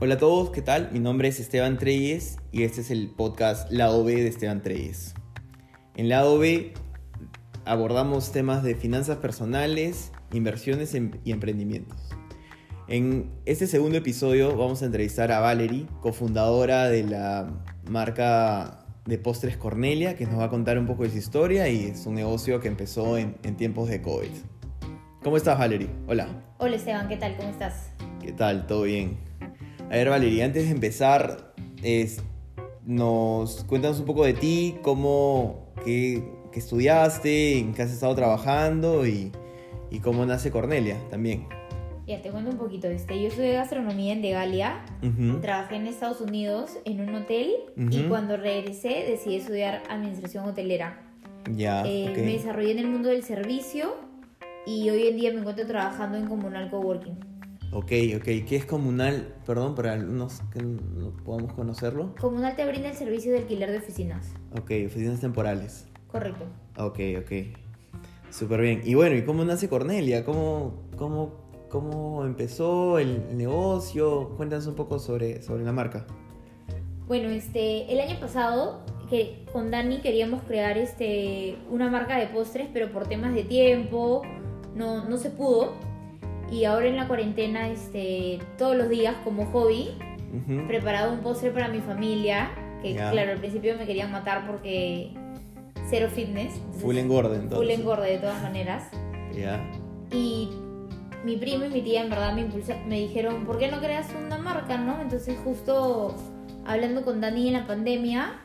Hola a todos, ¿qué tal? Mi nombre es Esteban Treyes y este es el podcast Lado B de Esteban Treyes. En Lado B abordamos temas de finanzas personales, inversiones y emprendimientos. En este segundo episodio vamos a entrevistar a Valerie, cofundadora de la marca de postres Cornelia, que nos va a contar un poco de su historia y es un negocio que empezó en tiempos de COVID. ¿Cómo estás, Valerie? Hola. Hola, Esteban, ¿qué tal? ¿Cómo estás? ¿Qué tal? ¿Todo bien? A ver, Valerie, antes de empezar, cuéntanos un poco de ti, qué estudiaste, en qué has estado trabajando y cómo nace Cornelia también. Ya, te cuento un poquito. Yo estudié gastronomía en Degalia, trabajé en Estados Unidos en un hotel y cuando regresé decidí estudiar administración hotelera. Ya, Me desarrollé en el mundo del servicio y hoy en día me encuentro trabajando en Comunal Coworking. Ok. ¿Qué es Comunal? Perdón, para algunos que no podamos conocerlo. Comunal te brinda el servicio de alquiler de oficinas. Ok, oficinas temporales. Correcto. Ok. Súper bien. Y bueno, ¿y cómo nace Cornelia? ¿Cómo empezó el negocio? Cuéntanos un poco sobre la marca. Bueno, el año pasado con Dani queríamos crear una marca de postres, pero por temas de tiempo no se pudo. Y ahora en la cuarentena, todos los días como hobby, preparaba un postre para mi familia, que claro, al principio me querían matar porque cero fitness. Full engorde, entonces. Full engorde de todas maneras. Ya. Y mi primo y mi tía en verdad me dijeron, ¿por qué no creas una marca, no? Entonces justo hablando con Dani en la pandemia,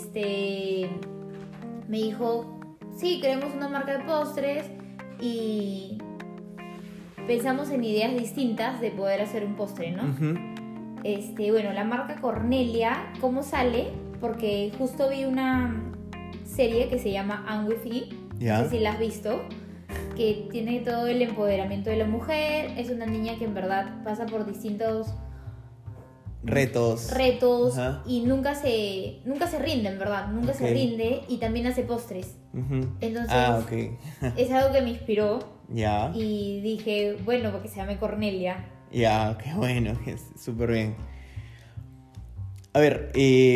me dijo, sí, creemos una marca de postres y pensamos en ideas distintas de poder hacer un postre, ¿no? Bueno, la marca Cornelia, ¿cómo sale? Porque justo vi una serie que se llama I'm With You, no sé si la has visto, que tiene todo el empoderamiento de la mujer, es una niña que en verdad pasa por distintos retos y nunca se rinde, en verdad, nunca se rinde y también hace postres. Entonces, es algo que me inspiró. Ya. Y dije, bueno, porque se llame Cornelia. Ya, qué bueno, es súper bien. A ver,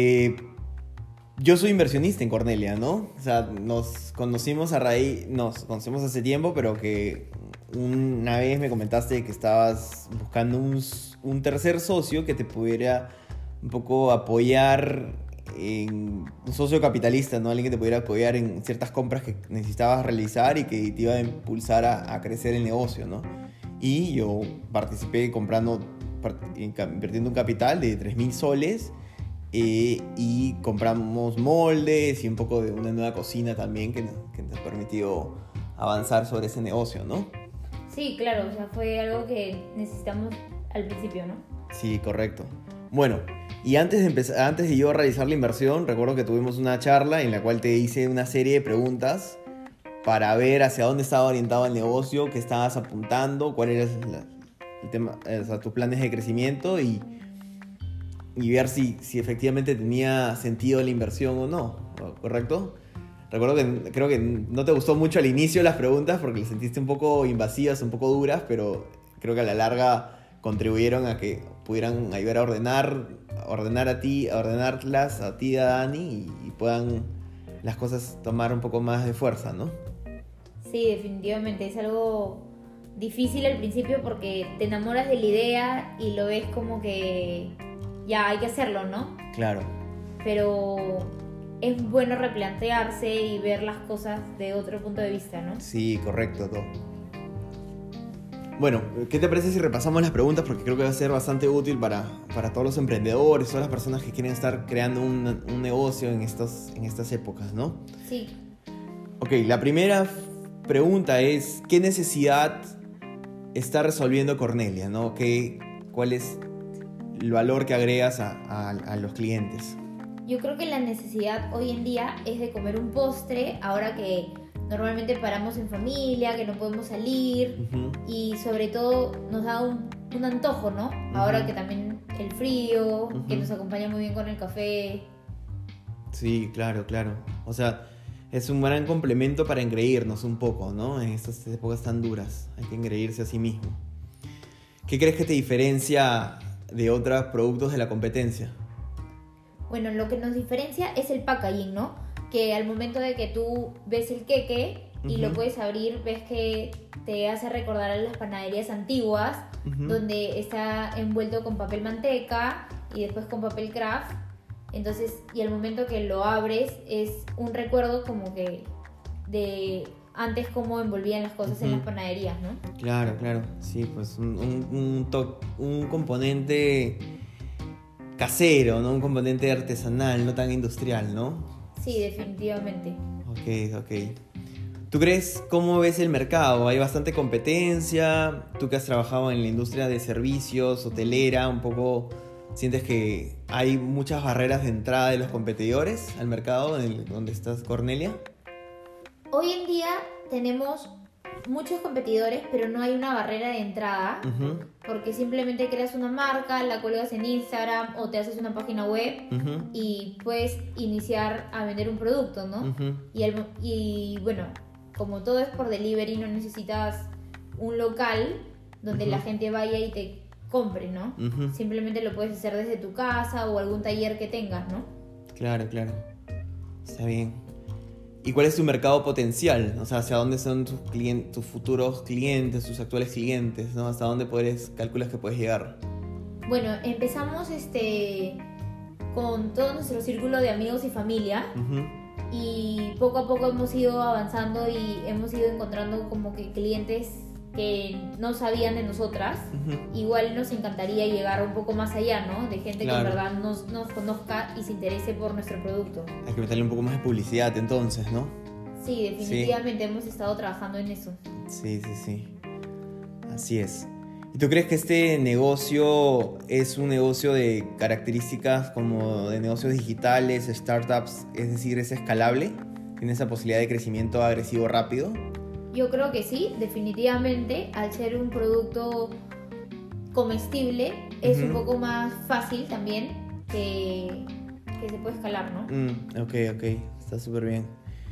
yo soy inversionista en Cornelia, ¿no? O sea, nos conocimos hace tiempo, pero que una vez me comentaste que estabas buscando un tercer socio que te pudiera un poco apoyar, un socio capitalista, ¿no? Alguien que te pudiera apoyar en ciertas compras que necesitabas realizar y que te iba a impulsar a crecer el negocio, ¿no? Y yo participé invirtiendo un capital de 3.000 soles y compramos moldes y un poco de una nueva cocina también que nos permitió avanzar sobre ese negocio, ¿no? Sí, claro, o sea, fue algo que necesitamos al principio, ¿no? Sí, correcto. Bueno, y antes de yo realizar la inversión, recuerdo que tuvimos una charla en la cual te hice una serie de preguntas para ver hacia dónde estaba orientado el negocio, qué estabas apuntando, cuál era el tema, o sea, tus planes de crecimiento y ver si efectivamente tenía sentido la inversión o no, ¿correcto? Recuerdo creo que no te gustó mucho al inicio las preguntas porque las sentiste un poco invasivas, un poco duras, pero creo que a la larga contribuyeron a que pudieran ayudar a ordenarlas a ti y a Dani y puedan las cosas tomar un poco más de fuerza, ¿no? Sí, definitivamente es algo difícil al principio porque te enamoras de la idea y lo ves como que ya hay que hacerlo, ¿no? Claro. Pero es bueno replantearse y ver las cosas de otro punto de vista, ¿no? Sí, correcto, todo. Bueno, ¿qué te parece si repasamos las preguntas? Porque creo que va a ser bastante útil para todos los emprendedores, todas las personas que quieren estar creando un negocio en estas épocas, ¿no? Sí. Ok, la primera pregunta es, ¿qué necesidad está resolviendo Cornelia, ¿no? ¿Cuál es el valor que agregas a los clientes? Yo creo que la necesidad hoy en día es de comer un postre, ahora que normalmente paramos en familia, que no podemos salir y sobre todo nos da un antojo, ¿no? Ahora que también el frío, que nos acompaña muy bien con el café. Sí, claro. O sea, es un gran complemento para engreírnos un poco, ¿no? En estas épocas tan duras hay que engreírse a sí mismo. ¿Qué crees que te diferencia de otros productos de la competencia? Bueno, lo que nos diferencia es el packaging, ¿no? Que al momento de que tú ves el queque y lo puedes abrir, ves que te hace recordar a las panaderías antiguas, donde está envuelto con papel manteca y después con papel craft. Entonces, y al momento que lo abres, es un recuerdo como que de antes cómo envolvían las cosas en las panaderías, ¿no? Claro, claro. Sí, pues un componente casero, ¿no? Un componente artesanal, no tan industrial, ¿no? Sí, definitivamente. Ok. ¿Tú crees cómo ves el mercado? ¿Hay bastante competencia? Tú que has trabajado en la industria de servicios, hotelera, un poco sientes que hay muchas barreras de entrada de los competidores al mercado donde estás, Cornelia. Hoy en día tenemos muchos competidores, pero no hay una barrera de entrada, porque simplemente creas una marca, la cuelgas en Instagram o te haces una página web y puedes iniciar a vender un producto, ¿no? Y bueno, como todo es por delivery, no necesitas un local donde la gente vaya y te compre, ¿no? Simplemente lo puedes hacer desde tu casa o algún taller que tengas, ¿no? Claro. Está bien. ¿Y cuál es tu mercado potencial? O sea, ¿hacia dónde son tus futuros clientes, tus actuales clientes, ¿no? ¿Hasta dónde calculas que puedes llegar? Bueno, empezamos con todo nuestro círculo de amigos y familia. Y poco a poco hemos ido avanzando y hemos ido encontrando como que clientes que no sabían de nosotras. Igual nos encantaría llegar un poco más allá, ¿no? De gente que en verdad nos conozca y se interese por nuestro producto. Hay que meterle un poco más de publicidad entonces, ¿no? Sí, definitivamente hemos estado trabajando en eso. Sí. Así es. ¿Y tú crees que este negocio es un negocio de características como de negocios digitales, startups? Es decir, ¿es escalable? ¿Tiene esa posibilidad de crecimiento agresivo rápido? Yo creo que sí, definitivamente. Al ser un producto comestible, es un poco más fácil también que se puede escalar, ¿no? Ok. Está súper bien.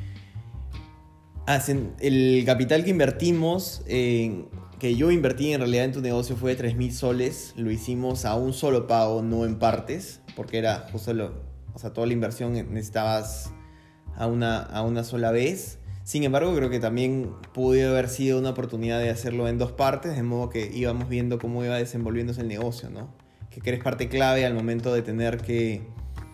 El capital que invertimos, que yo invertí en realidad en tu negocio fue de 3,000 soles. Lo hicimos a un solo pago, no en partes, porque era justo toda la inversión necesitabas a una sola vez. Sin embargo, creo que también pudo haber sido una oportunidad de hacerlo en 2 partes, de modo que íbamos viendo cómo iba desenvolviéndose el negocio, ¿no? Que eres parte clave al momento de tener que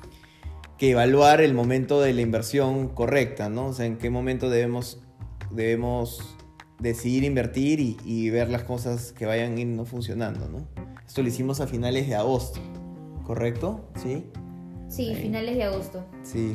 evaluar el momento de la inversión correcta, ¿no? O sea, en qué momento debemos decidir invertir y ver las cosas que vayan a ir no funcionando, ¿no? Esto lo hicimos a finales de agosto, ¿correcto? ¿Sí? Sí, finales de agosto. Sí.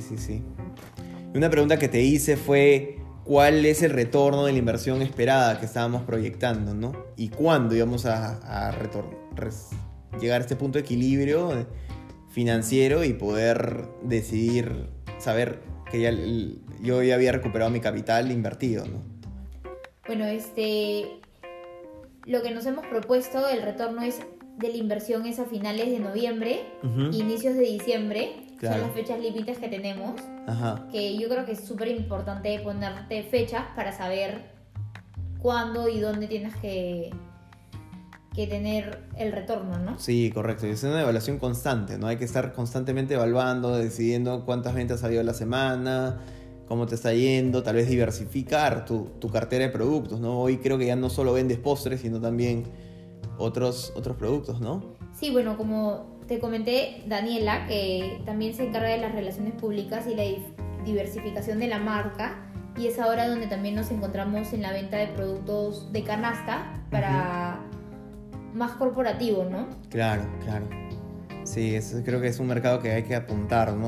Y una pregunta que te hice fue: ¿cuál es el retorno de la inversión esperada que estábamos proyectando, ¿no? Y cuándo íbamos a llegar a este punto de equilibrio financiero y poder decidir, saber que yo ya había recuperado mi capital invertido, ¿no? Bueno, lo que nos hemos propuesto, el retorno de la inversión es a finales de noviembre, inicios de diciembre. Claro. Son las fechas límites que tenemos. Que yo creo que es súper importante ponerte fechas para saber cuándo y dónde tienes que tener el retorno, ¿no? Sí, correcto. Y es una evaluación constante, ¿no? Hay que estar constantemente evaluando, decidiendo cuántas ventas ha habido a la semana, cómo te está yendo, tal vez diversificar tu cartera de productos, ¿no? Hoy creo que ya no solo vendes postres, sino también otros productos, ¿no? Sí, bueno, como te comenté, Daniela, que también se encarga de las relaciones públicas y la diversificación de la marca, y es ahora donde también nos encontramos en la venta de productos de canasta para más corporativo, ¿no? Claro. Sí, eso creo que es un mercado que hay que apuntar, ¿no?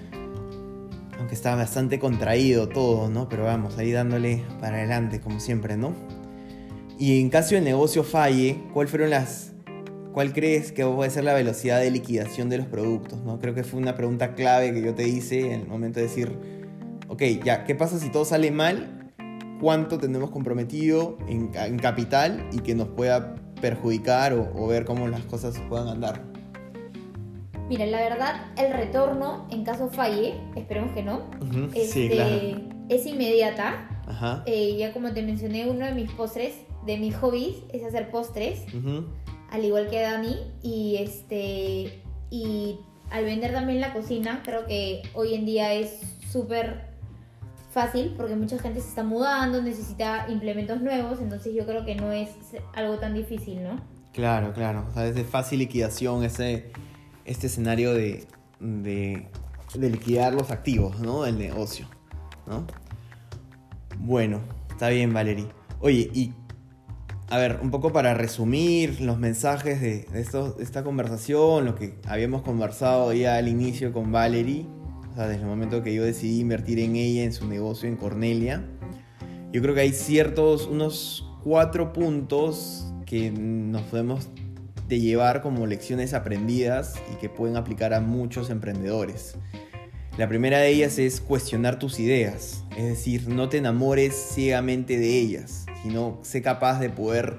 Aunque está bastante contraído todo, ¿no? Pero vamos, ahí dándole para adelante, como siempre, ¿no? Y en caso el negocio falle, ¿cuál crees que puede ser la velocidad de liquidación de los productos, ¿no? Creo que fue una pregunta clave que yo te hice en el momento de decir, ok, ya, ¿qué pasa si todo sale mal? ¿Cuánto tenemos comprometido en capital y que nos pueda perjudicar o ver cómo las cosas puedan andar? Mira, la verdad, el retorno en caso falle, esperemos que no, sí, claro, es inmediata. Ya como te mencioné, uno de mis postres, de mis hobbies, es hacer postres. al igual que Dani, y al vender también la cocina, creo que hoy en día es súper fácil porque mucha gente se está mudando, necesita implementos nuevos, entonces yo creo que no es algo tan difícil, ¿no? Claro, claro. O sea, es de fácil liquidación este escenario de liquidar los activos, ¿no? Del negocio, ¿no? Bueno, está bien, Valerie. Oye, y a ver, un poco para resumir los mensajes de esta conversación, lo que habíamos conversado ya al inicio con Valerie, o sea, desde el momento que yo decidí invertir en ella, en su negocio, en Cornelia, yo creo que hay unos 4 puntos que nos podemos de llevar como lecciones aprendidas y que pueden aplicar a muchos emprendedores. La primera de ellas es cuestionar tus ideas, es decir, no te enamores ciegamente de ellas, sino sé capaz de poder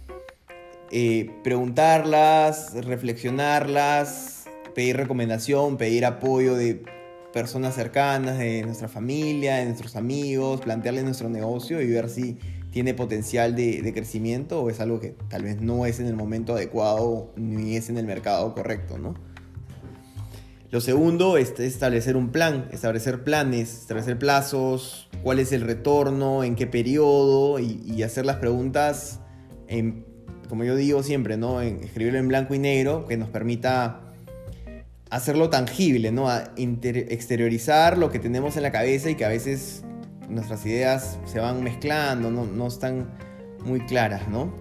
preguntarlas, reflexionarlas, pedir recomendación, pedir apoyo de personas cercanas, de nuestra familia, de nuestros amigos, plantearles nuestro negocio y ver si tiene potencial de crecimiento o es algo que tal vez no es en el momento adecuado ni es en el mercado correcto, ¿no? Lo segundo es establecer un plan, establecer planes, establecer plazos, cuál es el retorno, en qué periodo y hacer las preguntas, como yo digo siempre, ¿no? Escribirlo en blanco y negro que nos permita hacerlo tangible, ¿no? Exteriorizar lo que tenemos en la cabeza y que a veces nuestras ideas se van mezclando, no están muy claras, ¿no?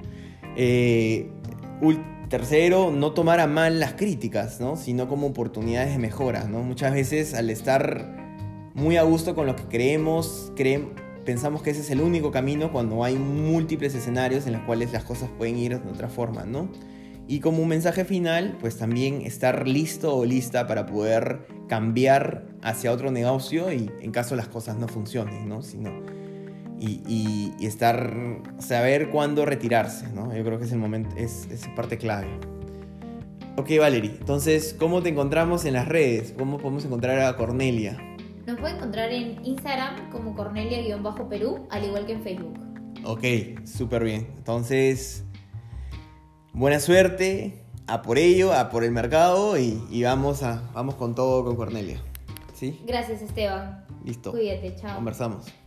Tercero, no tomar a mal las críticas, ¿no? Sino como oportunidades de mejora, ¿no? Muchas veces al estar muy a gusto con lo que pensamos que ese es el único camino cuando hay múltiples escenarios en los cuales las cosas pueden ir de otra forma, ¿no? Y como un mensaje final, pues también estar listo o lista para poder cambiar hacia otro negocio y en caso las cosas no funcionen, ¿no? Y saber cuándo retirarse, ¿no? Yo creo que es el momento, es parte clave. Ok, Valerie, entonces, ¿cómo te encontramos en las redes? ¿Cómo podemos encontrar a Cornelia? Nos pueden encontrar en Instagram como Cornelia-Perú, al igual que en Facebook. Ok, súper bien. Entonces, buena suerte, a por ello, a por el mercado y vamos con todo con Cornelia. ¿Sí? Gracias, Esteban. Listo. Cuídate, chao. Conversamos.